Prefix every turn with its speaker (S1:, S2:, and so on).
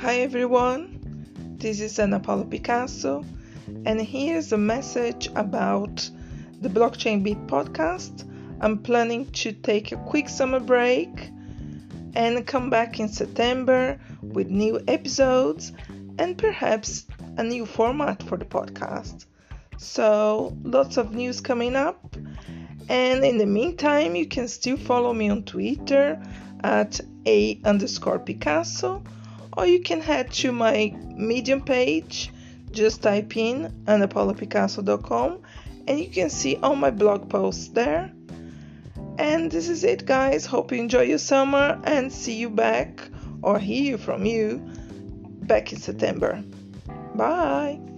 S1: Hi everyone, this is Ana Paula Picasso, and here's a message about the Blockchain Beat podcast. I'm planning to take a quick summer break and come back in September with new episodes and perhaps a new format for the podcast. So, lots of news coming up, and in the meantime, you can still follow me on Twitter at @A_Picasso, or you can head to my Medium page, just type in anapaulapicasso.com, and you can see all my blog posts there. And this is it, guys. Hope you enjoy your summer and see you back, or hear from you back in September. Bye!